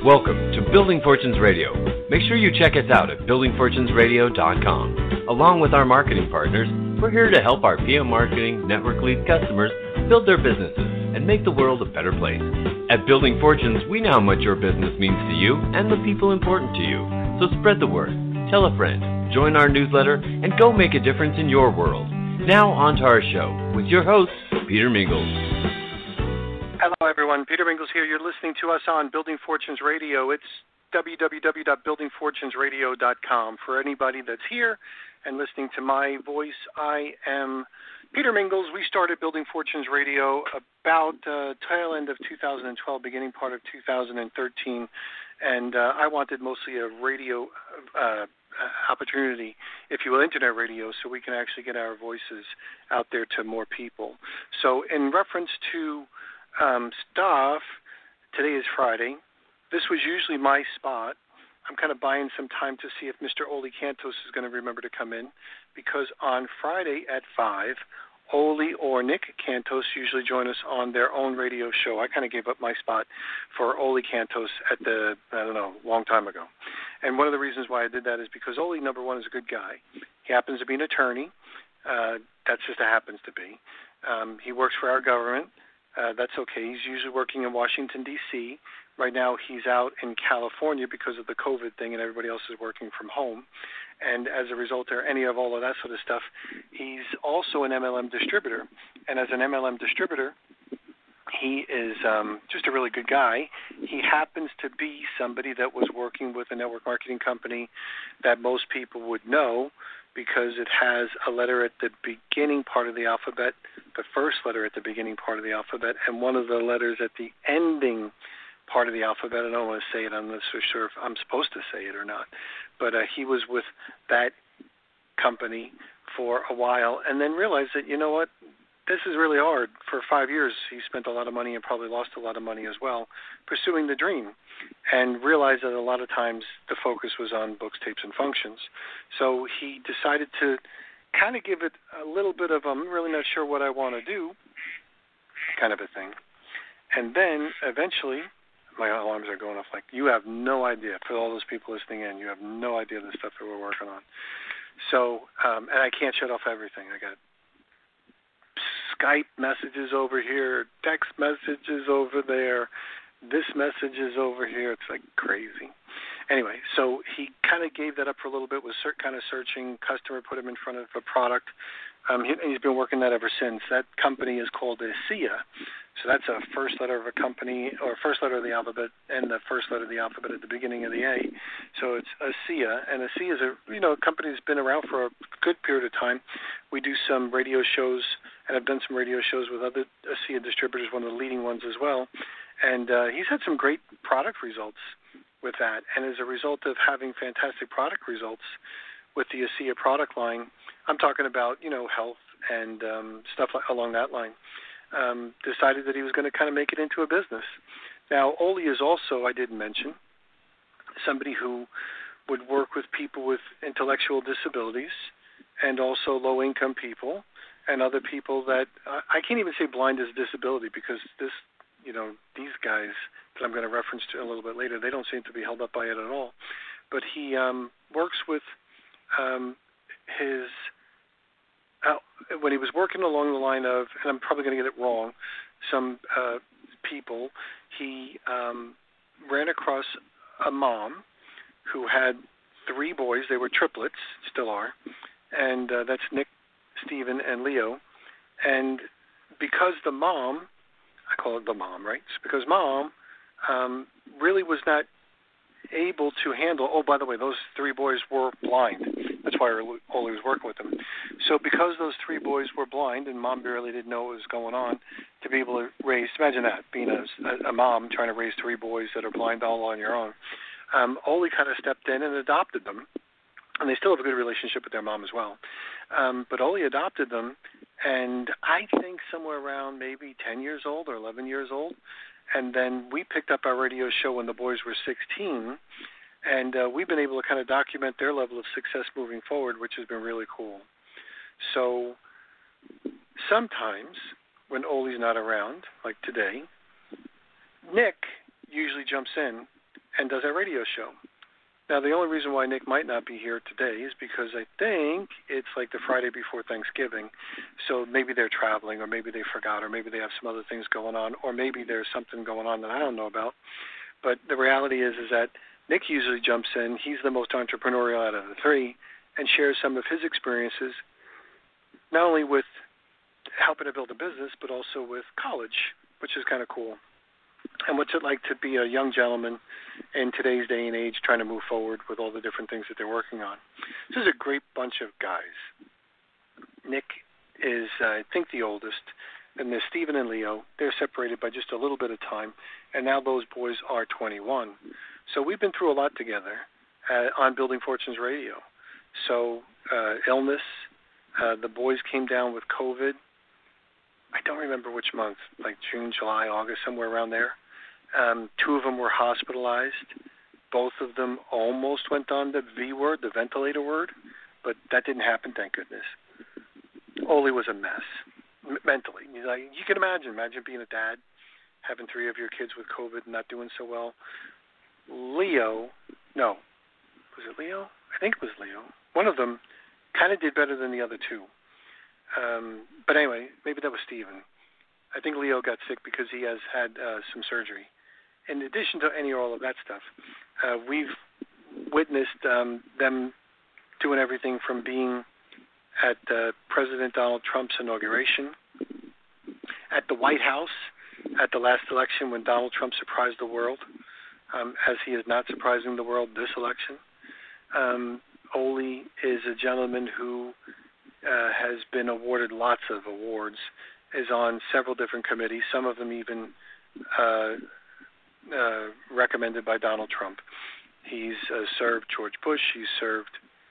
Welcome to Building Fortunes Radio. Make sure you check us out at buildingfortunesradio.com. Along with our marketing partners, we're here to help our PM Marketing Network Lead customers build their businesses and make the world a better place. At Building Fortunes, we know how much your business means to you and the people important to you. So spread the word, tell a friend, join our newsletter, and go make a difference in your world. Now on to our show with your host, Peter Mingles. Hello, everyone. Peter Mingles here. You're listening to us on Building Fortunes Radio. It's www.buildingfortunesradio.com. For anybody that's here and listening to my voice, I am Peter Mingles. We started Building Fortunes Radio about tail end of 2012, beginning part of 2013, and I wanted mostly a radio opportunity, if you will, internet radio, so we can actually get our voices out there to more people. So in reference to stuff, today is Friday. This was usually my spot. I'm kind of buying some time to see if Mr. Oli Cantos is going to remember to come in, because on Friday at 5, Oli or Nick Cantos usually join us on their own radio show. I kind of gave up my spot for Oli Cantos at long time ago. And one of the reasons why I did that is because Oli, number one, is a good guy. He happens to be an attorney. That's just happens to be. He works for our government. That's okay. He's usually working in Washington, D.C. Right now he's out in California because of the COVID thing, and everybody else is working from home. And as a result of any of all of that sort of stuff, he's also an MLM distributor. And as an MLM distributor, he is just a really good guy. He happens to be somebody that was working with a network marketing company that most people would know, because it has a letter at the beginning part of the alphabet, the first letter at the beginning part of the alphabet, and one of the letters at the ending part of the alphabet. I don't want to say it. I'm not so sure if I'm supposed to say it or not. But he was with that company for a while and then realized that, you know what, this is really hard. For 5 years, he spent a lot of money and probably lost a lot of money as well pursuing the dream, and realized that a lot of times the focus was on books, tapes, and functions. So he decided to kind of give it a little bit of I'm really not sure what I want to do kind of a thing. And then eventually, my alarms are going off like, you have no idea, for all those people listening in, you have no idea the stuff that we're working on. So, and I can't shut off everything. I got Skype messages over here, text messages over there, this message is over here. It's like crazy. Anyway, so he kind of gave that up for a little bit, was kind of searching. Customer put him in front of a product. He's been working that ever since. That company is called ASEA. So that's a first letter of a company, or first letter of the alphabet, and the first letter of the alphabet at the beginning of the A. So it's ASEA, and ASEA is a company that's been around for a good period of time. We do some radio shows, and I've done some radio shows with other ASEA distributors, one of the leading ones as well. And he's had some great product results with that. And as a result of having fantastic product results with the ASEA product line, I'm talking about, health and stuff along that line, decided that he was going to kind of make it into a business. Now, Oli is also, I didn't mention, somebody who would work with people with intellectual disabilities and also low-income people and other people that, I can't even say blind is a disability, because these guys that I'm going to reference to a little bit later, they don't seem to be held up by it at all. But he works with when he was working along the line of, and I'm probably going to get it wrong, some people, he ran across a mom who had 3 boys. They were triplets, still are, and that's Nick, Stephen, and Leo. And because the mom, I call it the mom, right? It's because mom really was not able to handle, oh, by the way, those 3 boys were blind. That's why Oli was working with them. So because those 3 boys were blind and mom barely didn't know what was going on, to be able to raise, imagine that, being a mom trying to raise 3 boys that are blind all on your own. Oli kind of stepped in and adopted them, and they still have a good relationship with their mom as well. But Oli adopted them, and I think somewhere around maybe 10 years old or 11 years old. And then we picked up our radio show when the boys were 16, and we've been able to kind of document their level of success moving forward, which has been really cool. So sometimes when Oli's not around, like today, Nick usually jumps in and does our radio show. Now, the only reason why Nick might not be here today is because I think it's like the Friday before Thanksgiving. So maybe they're traveling, or maybe they forgot, or maybe they have some other things going on, or maybe there's something going on that I don't know about. But the reality is that Nick usually jumps in. He's the most entrepreneurial out of the three and shares some of his experiences, not only with helping to build a business, but also with college, which is kind of cool. And what's it like to be a young gentleman in today's day and age trying to move forward with all the different things that they're working on? This is a great bunch of guys. Nick is, I think, the oldest. And there's Stephen and Leo. They're separated by just a little bit of time. And now those boys are 21. So we've been through a lot together on Building Fortunes Radio. So illness, the boys came down with COVID. I don't remember which month, like June, July, August, somewhere around there. Two of them were hospitalized. Both of them almost went on the V word, the ventilator word, but that didn't happen, thank goodness. Oli was a mess, mentally. You can imagine being a dad, having three of your kids with COVID and not doing so well. Was it Leo? I think it was Leo. One of them kind of did better than the other two. But anyway, maybe that was Steven. I think Leo got sick because he has had some surgery. In addition to any or all of that stuff, we've witnessed them doing everything from being at President Donald Trump's inauguration, at the White House, at the last election when Donald Trump surprised the world, as he is not surprising the world this election. Oli is a gentleman who has been awarded lots of awards, is on several different committees, some of them even recommended by Donald Trump. He's served George Bush, he's served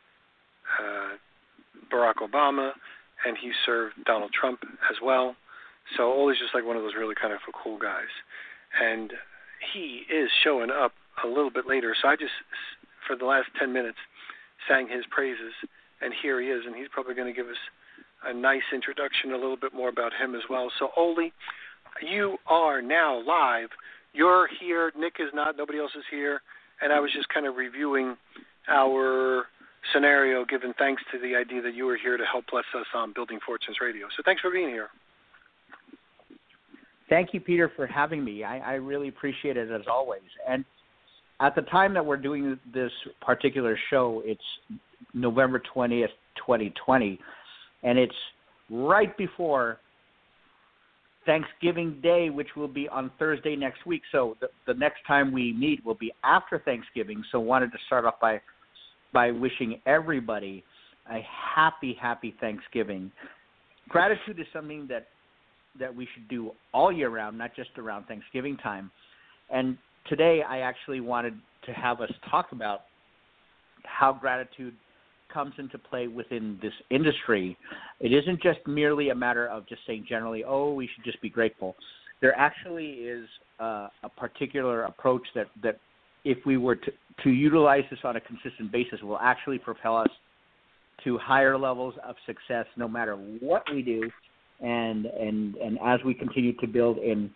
Barack Obama, and he served Donald Trump as well. So Oli's just like one of those really kind of cool guys. And he is showing up a little bit later. So I just, for the last 10 minutes, sang his praises, and here he is, and he's probably going to give us a nice introduction, a little bit more about him as well. So, Oli, you are now live. You're here. Nick is not. Nobody else is here. And I was just kind of reviewing our scenario, giving thanks to the idea that you were here to help bless us on Building Fortunes Radio. So thanks for being here. Thank you, Peter, for having me. I really appreciate it, as always. And at the time that we're doing this particular show, it's November 20th, 2020, and it's right before Thanksgiving Day, which will be on Thursday next week. So the next time we meet will be after Thanksgiving. So wanted to start off by wishing everybody a happy Thanksgiving. Gratitude is something that we should do all year round, not just around Thanksgiving time. And today I actually wanted to have us talk about how gratitude comes into play within this industry. It isn't just merely a matter of just saying generally, we should just be grateful. There actually is a particular approach that if we were to utilize this on a consistent basis will actually propel us to higher levels of success no matter what we do, and as we continue to build in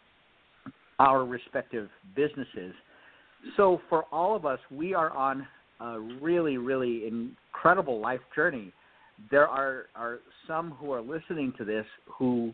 our respective businesses. So for all of us, we are on a really, really incredible life journey. There are some who are listening to this who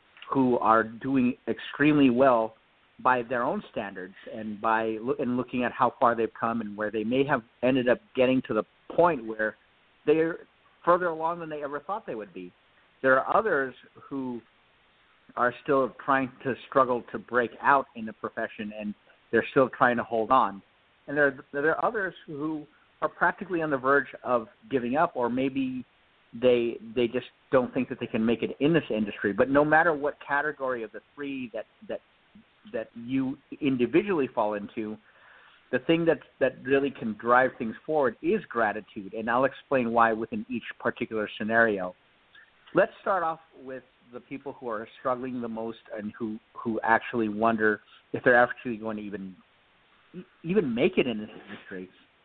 are doing extremely well by their own standards, and by looking at how far they've come and where they may have ended up getting to the point where they're further along than they ever thought they would be. There are others who are still trying to struggle to break out in the profession, and they're still trying to hold on. And there are others who are practically on the verge of giving up, or maybe they just don't think that they can make it in this industry. But no matter what category of the three that you individually fall into, the thing that really can drive things forward is gratitude, and I'll explain why within each particular scenario. Let's start off with the people who are struggling the most and who actually wonder if they're actually going to even make it in this industry.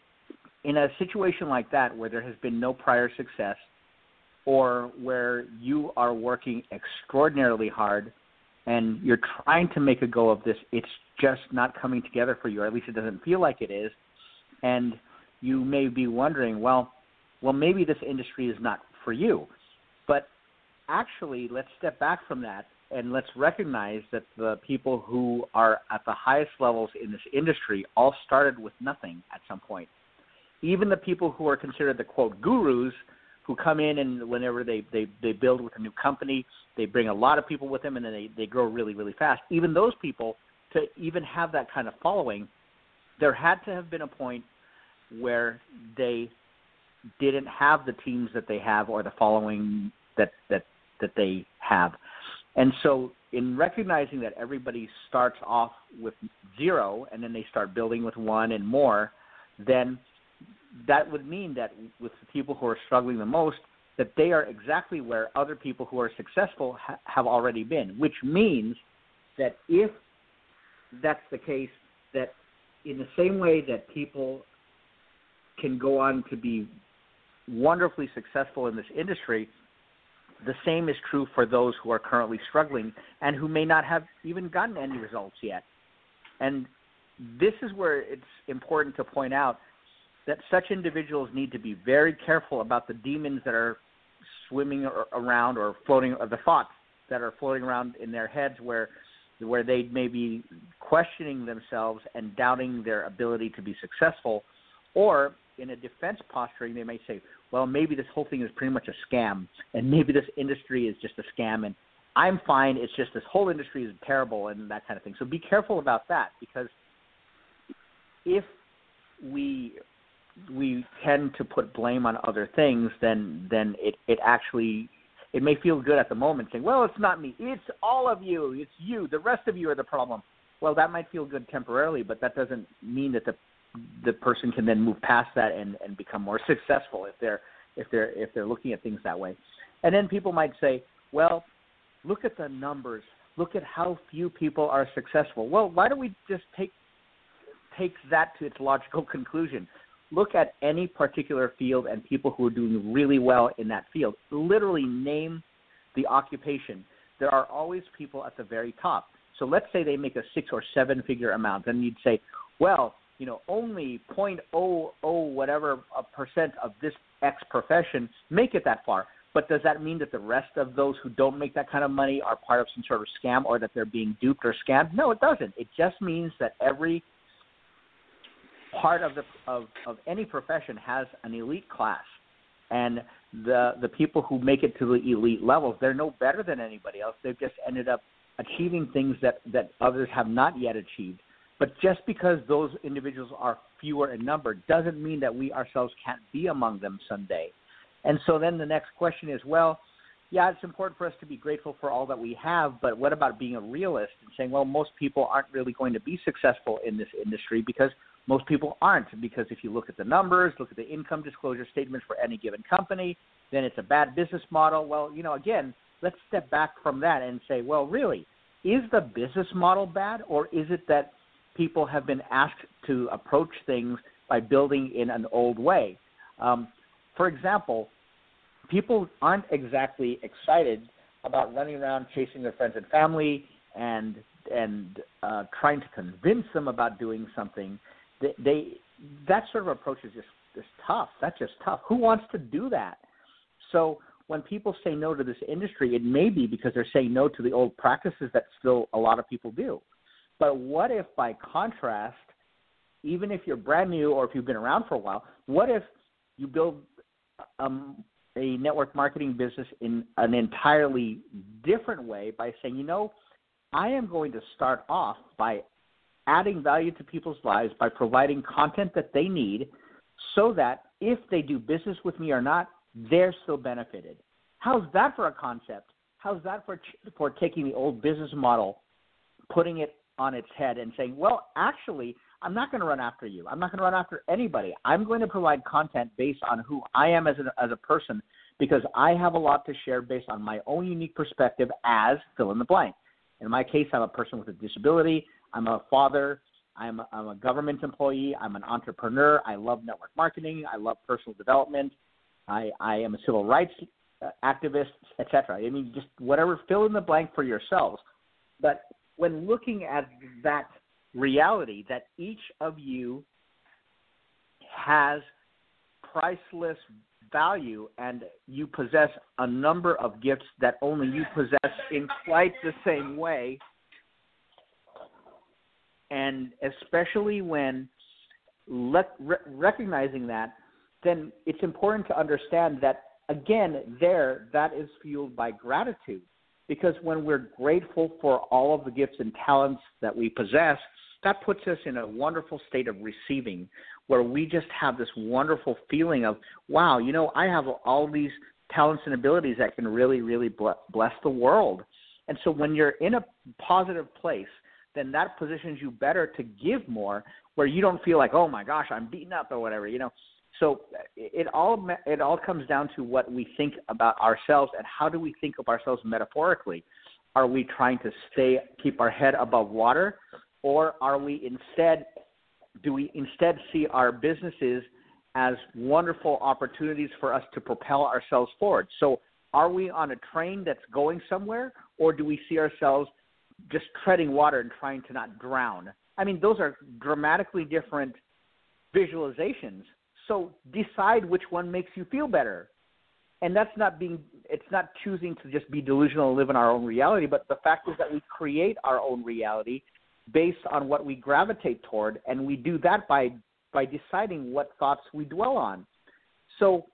In a situation like that, where there has been no prior success, or where you are working extraordinarily hard and you're trying to make a go of this, it's just not coming together for you, or at least it doesn't feel like it is. And you may be wondering, well, maybe this industry is not for you. But actually, let's step back from that and let's recognize that the people who are at the highest levels in this industry all started with nothing at some point. Even the people who are considered the, quote, gurus, who come in and whenever they build with a new company, they bring a lot of people with them and then they grow really, really fast. Even those people, to even have that kind of following, there had to have been a point where they didn't have the teams that they have or the following that they have. And so in recognizing that everybody starts off with zero and then they start building with one and more, then that would mean that with the people who are struggling the most, that they are exactly where other people who are successful have already been, which means that if that's the case, that in the same way that people can go on to be wonderfully successful in this industry, the same is true for those who are currently struggling and who may not have even gotten any results yet. And this is where it's important to point out that such individuals need to be very careful about the demons that are swimming around or floating, or the thoughts that are floating around in their heads where they may be questioning themselves and doubting their ability to be successful, or in a defense posturing, they may say, well, maybe this whole thing is pretty much a scam, and maybe this industry is just a scam, and I'm fine, it's just this whole industry is terrible and that kind of thing. So be careful about that, because if we tend to put blame on other things, then it actually, it may feel good at the moment saying, well, it's not me, it's all of you, it's you, the rest of you are the problem. Well, that might feel good temporarily, but that doesn't mean that the person can then move past that and become more successful if they're looking at things that way. And then people might say, well, look at the numbers, look at how few people are successful. Well, why don't we just take that to its logical conclusion? Look at any particular field and people who are doing really well in that field. Literally name the occupation. There are always people at the very top. So let's say they make a 6 or 7 figure amount. Then you'd say, well, only 0.00 whatever % of this X profession make it that far. But does that mean that the rest of those who don't make that kind of money are part of some sort of scam, or that they're being duped or scammed? No, it doesn't. It just means that every part of any profession has an elite class, and the people who make it to the elite levels, they're no better than anybody else. They've just ended up achieving things that others have not yet achieved. But just because those individuals are fewer in number doesn't mean that we ourselves can't be among them someday. And so then the next question is, well, yeah, it's important for us to be grateful for all that we have, but what about being a realist and saying, well, most people aren't really going to be successful in this industry because most people aren't, because if you look at the numbers, look at the income disclosure statements for any given company, then it's a bad business model. Well, again, let's step back from that and say, well, really, is the business model bad, or is it that people have been asked to approach things by building in an old way? For example, people aren't exactly excited about running around chasing their friends and family and trying to convince them about doing something. That sort of approach is just tough. That's just tough. Who wants to do that? So when people say no to this industry, it may be because they're saying no to the old practices that still a lot of people do. But what if, by contrast, even if you're brand new or if you've been around for a while, what if you build a network marketing business in an entirely different way by saying, I am going to start off by adding value to people's lives by providing content that they need so that if they do business with me or not, they're still benefited. How's that for a concept? How's that for taking the old business model, putting it on its head and saying, well, actually, I'm not going to run after you. I'm not going to run after anybody. I'm going to provide content based on who I am as a person, because I have a lot to share based on my own unique perspective as fill in the blank. In my case, I'm a person with a disability. I'm a father. I'm a government employee. I'm an entrepreneur. I love network marketing. I love personal development. I am a civil rights activist, etc. I mean, just whatever, fill in the blank for yourselves. But when looking at that reality that each of you has priceless value and you possess a number of gifts that only you possess in quite the same way, and especially when recognizing that, then it's important to understand that, again, that is fueled by gratitude. Because when we're grateful for all of the gifts and talents that we possess, that puts us in a wonderful state of receiving, where we just have this wonderful feeling of, wow, I have all these talents and abilities that can really, really bless the world. And so when you're in a positive place, then that positions you better to give more, where you don't feel like, oh my gosh, I'm beaten up or whatever, So it all comes down to what we think about ourselves, and how do we think of ourselves metaphorically. Are we trying to keep our head above water, or do we instead see our businesses as wonderful opportunities for us to propel ourselves forward? So are we on a train that's going somewhere, or do we see ourselves just treading water and trying to not drown? I mean, those are dramatically different visualizations. So decide which one makes you feel better. And it's not choosing to just be delusional and live in our own reality, but the fact is that we create our own reality based on what we gravitate toward, and we do that by deciding what thoughts we dwell on. So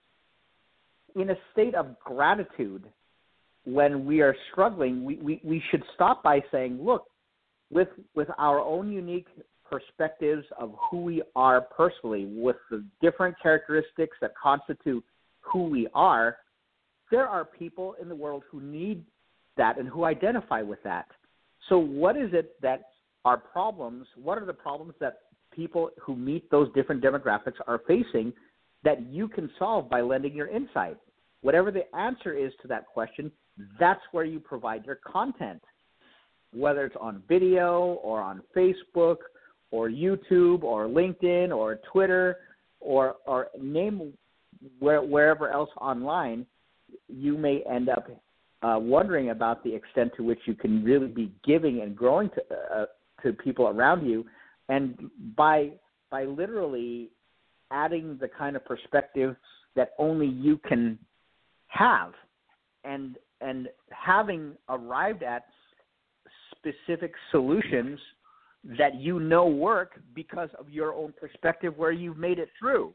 in a state of gratitude, when we are struggling, we should stop by saying, look, with our own unique perspectives of who we are personally, with the different characteristics that constitute who we are, there are people in the world who need that and who identify with that. So what is it that our problems, what are the problems that people who meet those different demographics are facing that you can solve by lending your insight? Whatever the answer is to that question, that's where you provide your content, whether it's on video or on Facebook or YouTube or LinkedIn or Twitter or name wherever else online. You may end up wondering about the extent to which you can really be giving and growing to people around you, and by literally adding the kind of perspective that only you can have, and having arrived at specific solutions that work because of your own perspective where you've made it through.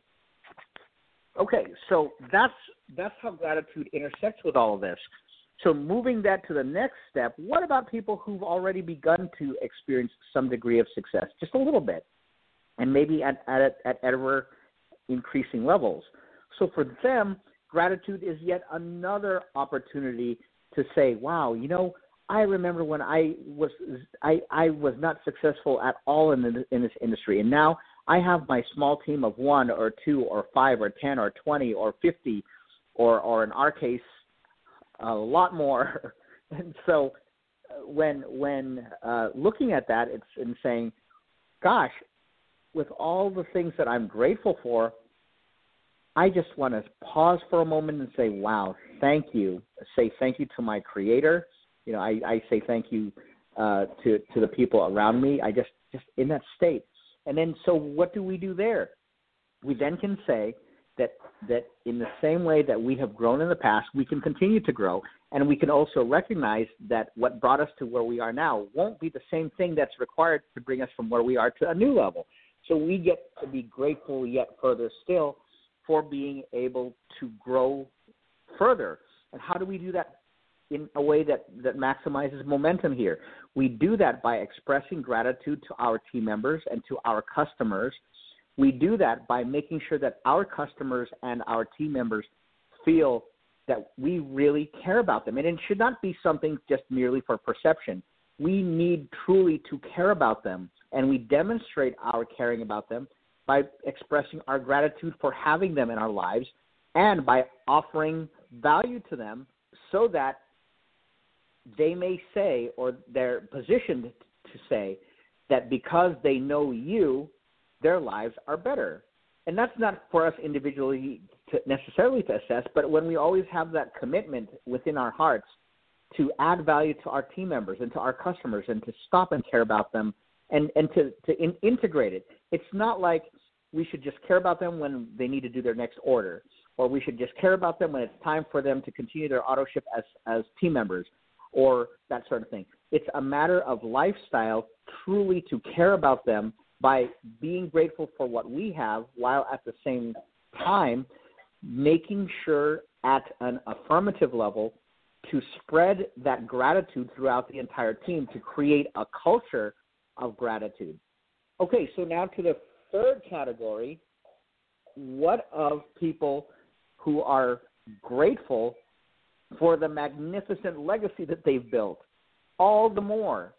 Okay, so that's how gratitude intersects with all of this. So moving that to the next step, what about people who've already begun to experience some degree of success, just a little bit, and maybe at ever increasing levels? So for them, gratitude is yet another opportunity to say, wow, I remember when I was not successful at all in this industry, and now I have my small team of 1 or 2 or 5 or 10 or 20 or 50 or in our case, a lot more. And so when looking at that, it's in saying, gosh, with all the things that I'm grateful for, I just want to pause for a moment and say, wow, thank you. Say thank you to my creator. I say thank you to the people around me. I just in that state. And then so what do we do there? We then can say that in the same way that we have grown in the past, we can continue to grow. And we can also recognize that what brought us to where we are now won't be the same thing that's required to bring us from where we are to a new level. So we get to be grateful yet further still for being able to grow further. And how do we do that in a way that maximizes momentum here? We do that by expressing gratitude to our team members and to our customers. We do that by making sure that our customers and our team members feel that we really care about them. And it should not be something just merely for perception. We need truly to care about them, and we demonstrate our caring about them by expressing our gratitude for having them in our lives and by offering value to them so that they may say, or they're positioned to say, that because they know you, their lives are better. And that's not for us individually necessarily to assess, but when we always have that commitment within our hearts to add value to our team members and to our customers and to stop and care about them and to integrate it. It's not like we should just care about them when they need to do their next order, or we should just care about them when it's time for them to continue their auto ship as team members, or that sort of thing. It's a matter of lifestyle, truly to care about them by being grateful for what we have, while at the same time making sure at an affirmative level to spread that gratitude throughout the entire team to create a culture of gratitude. Okay, so now to the third category. What of people who are grateful for the magnificent legacy that they've built? All the more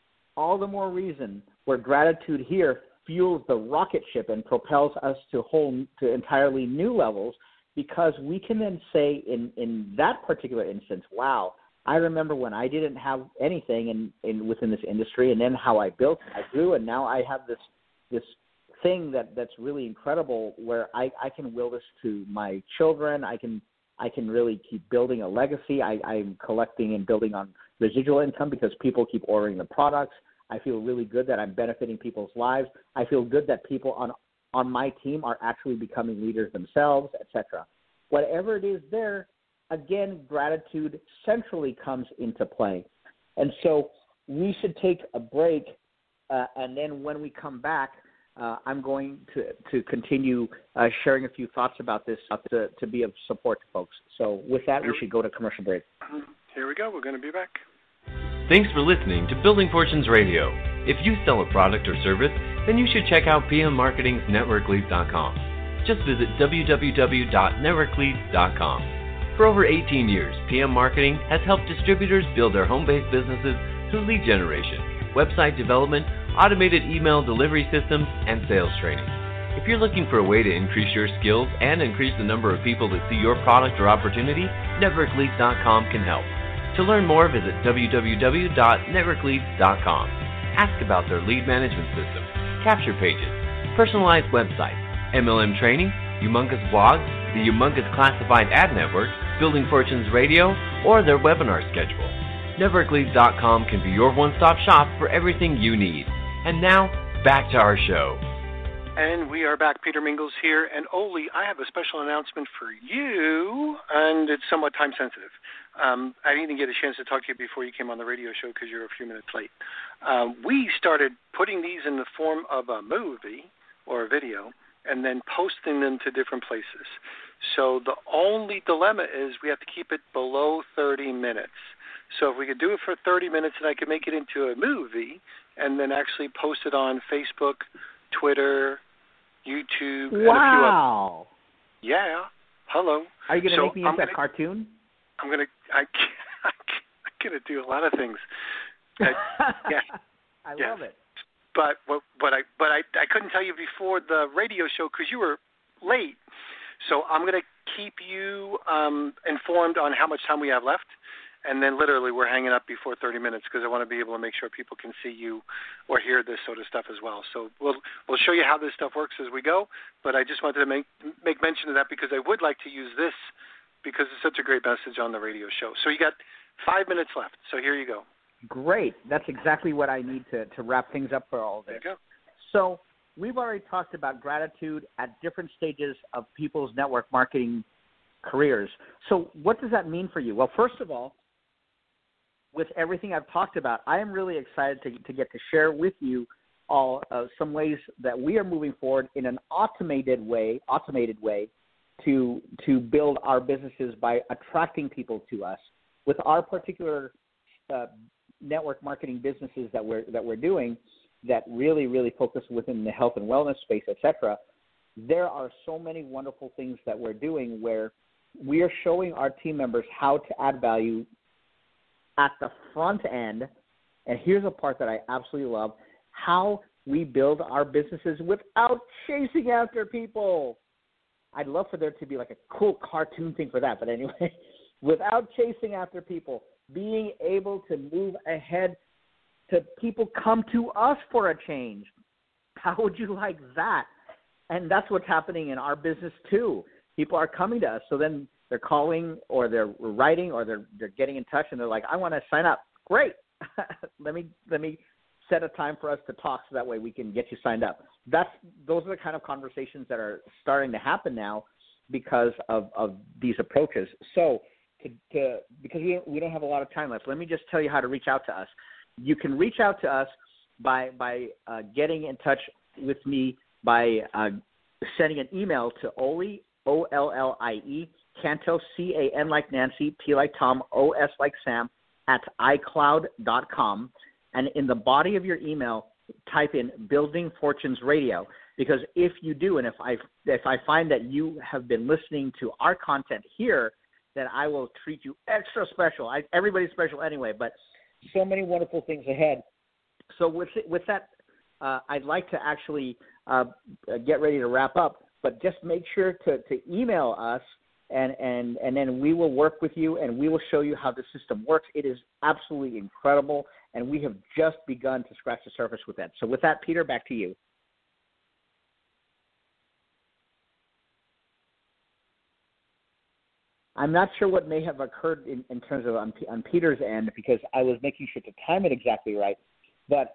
reason where gratitude here fuels the rocket ship and propels us to entirely new levels, because we can then say in that particular instance, wow, I remember when I didn't have anything within this industry, and then how I built, I grew, and now I have this thing that's really incredible where I can will this to my children. I can really keep building a legacy. I'm collecting and building on residual income because people keep ordering the products. I feel really good that I'm benefiting people's lives. I feel good that people on my team are actually becoming leaders themselves, etc. Whatever it is there, again, gratitude centrally comes into play. And so we should take a break, and then when we come back, I'm going to continue sharing a few thoughts about this to be of support to folks. So with that, we should go to commercial break. Here we go. We're going to be back. Thanks for listening to Building Fortunes Radio. If you sell a product or service, then you should check out PMMarketing's NetworkLeads.com. Just visit www.networkleads.com. For over 18 years, PM Marketing has helped distributors build their home-based businesses through lead generation, website development, automated email delivery systems, and sales training. If you're looking for a way to increase your skills and increase the number of people that see your product or opportunity, NetworkLeads.com can help. To learn more, visit www.networkleads.com. Ask about their lead management system, capture pages, personalized websites, MLM training, humongous blogs, the humongous classified ad network, Building Fortunes Radio, or their webinar schedule. NetworkLeads.com can be your one-stop shop for everything you need. And now, back to our show. And we are back. Peter Mingles here. And Ole, I have a special announcement for you, and it's somewhat time sensitive. I didn't even get a chance to talk to you before you came on the radio show because you're a few minutes late. We started putting these in the form of a movie or a video and then posting them to different places. So the only dilemma is we have to keep it below 30 minutes. So if we could do it for 30 minutes and I could make it into a movie and then actually post it on Facebook, Twitter, YouTube, and a few other. Yeah. Hello. Are you going to make me into a cartoon? I'm going to do a lot of things. Yeah. I love it. But I couldn't tell you before the radio show because you were late. So I'm going to keep you informed on how much time we have left. And then literally we're hanging up before 30 minutes because I want to be able to make sure people can see you or hear this sort of stuff as well. So we'll show you how this stuff works as we go. But I just wanted to make mention of that because I would like to use this because it's such a great message on the radio show. So you got 5 minutes left. So here you go. Great. That's exactly what I need to wrap things up for all of this. There you go. So we've already talked about gratitude at different stages of people's network marketing careers. So what does that mean for you? Well, first of all, with everything I've talked about, I am really excited to get to share with you all some ways that we are moving forward in an automated way to build our businesses by attracting people to us. With our particular network marketing businesses that we're doing that really focus within the health and wellness space, etc., there are so many wonderful things that we're doing where we are showing our team members how to add value at the front end. And here's a part that I absolutely love, how we build our businesses without chasing after people. I'd love for there to be like a cool cartoon thing for that, but anyway, without chasing after people, being able to move ahead to people come to us for a change. How would you like that? And that's what's happening in our business too. People are coming to us. So then they're calling or they're writing or they're getting in touch and they're like, I want to sign up. Great. let me set a time for us to talk so that way we can get you signed up. Those are the kind of conversations that are starting to happen now because of these approaches. So because we don't have a lot of time left, let me just tell you how to reach out to us. You can reach out to us by getting in touch with me by sending an email to Ollie, O-L-L-I-E, Canto, C-A-N like Nancy, T like Tom, O-S like Sam, at iCloud.com. And in the body of your email, type in Building Fortunes Radio. Because if you do, and if I find that you have been listening to our content here, then I will treat you extra special. Everybody's special anyway, but so many wonderful things ahead. So with that, I'd like to actually get ready to wrap up, but just make sure to email us, and then we will work with you, and we will show you how the system works. It is absolutely incredible, and we have just begun to scratch the surface with that. So with that, Peter, back to you. I'm not sure what may have occurred in terms of on Peter's end, because I was making sure to time it exactly right. But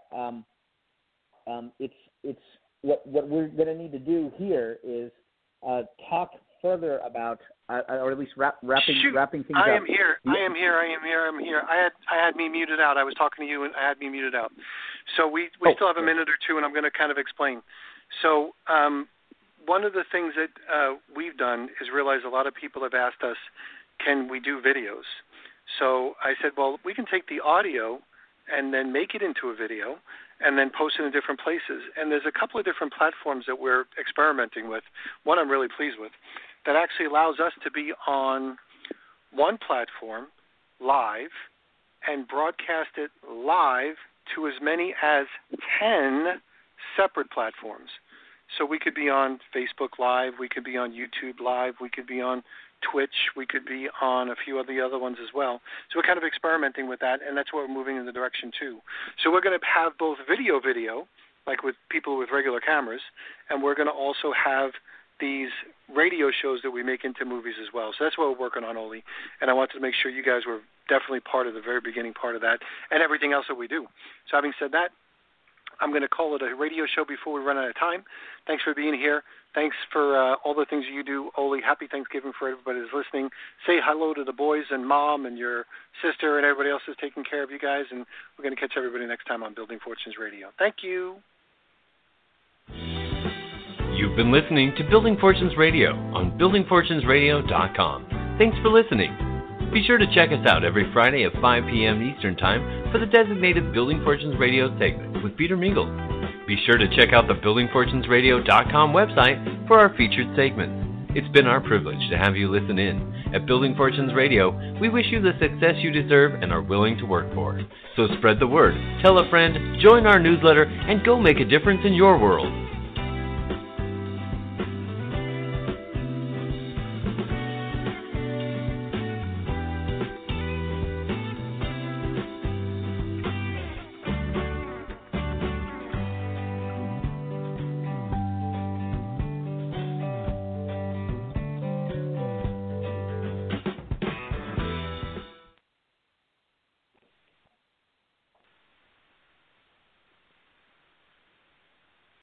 it's what we're going to need to do here is talk further about, or at least wrapping things up. I am here. Yeah. I am here. I had me muted out. I was talking to you, and I had me muted out. So we still have a minute or two, and I'm going to kind of explain. So one of the things that we've done is realize a lot of people have asked us, can we do videos? So I said, well, we can take the audio and then make it into a video and then post it in different places. And there's a couple of different platforms that we're experimenting with. One I'm really pleased with that actually allows us to be on one platform live and broadcast it live to as many as 10 separate platforms. So we could be on Facebook Live, we could be on YouTube Live, we could be on Twitch, we could be on a few of the other ones as well. So we're kind of experimenting with that, and that's what we're moving in the direction too. So we're going to have both video, like with people with regular cameras, and we're going to also have these radio shows that we make into movies as well. So that's what we're working on, Oli. And I wanted to make sure you guys were definitely part of the very beginning part of that and everything else that we do. So having said that, I'm going to call it a radio show before we run out of time. Thanks for being here. Thanks for all the things you do, Oli. Happy Thanksgiving for everybody who's listening. Say hello to the boys and Mom and your sister and everybody else who's taking care of you guys. And we're going to catch everybody next time on Building Fortunes Radio. Thank you. You've been listening to Building Fortunes Radio on buildingfortunesradio.com. Thanks for listening. Be sure to check us out every Friday at 5 p.m. Eastern Time for the designated Building Fortunes Radio segment with Peter Mingles. Be sure to check out the buildingfortunesradio.com website for our featured segments. It's been our privilege to have you listen in. At Building Fortunes Radio, we wish you the success you deserve and are willing to work for. So spread the word, tell a friend, join our newsletter, and go make a difference in your world.